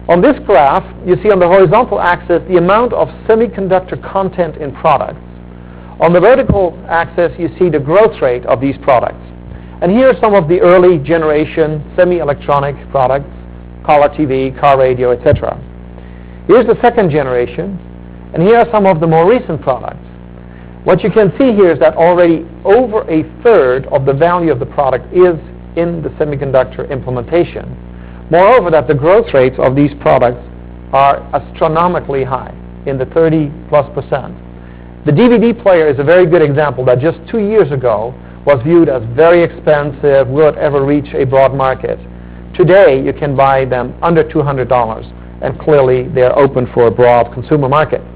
On this graph, you see on the horizontal axis the amount of semiconductor content in products. On the vertical axis, you see the growth rate of these products. And here are some of the early generation semi-electronic products, color TV, car radio, etc. Here's the second generation, and here are some of the more recent products. What you can see here is that already over a third of the value of the product is in the semiconductor implementation. Moreover, that the growth rates of these products are astronomically high, in the 30+%. The DVD player is a very good example that just 2 years ago was viewed as very expensive, will it ever reach a broad market? Today, you can buy them under $200, and clearly they're open for a broad consumer market.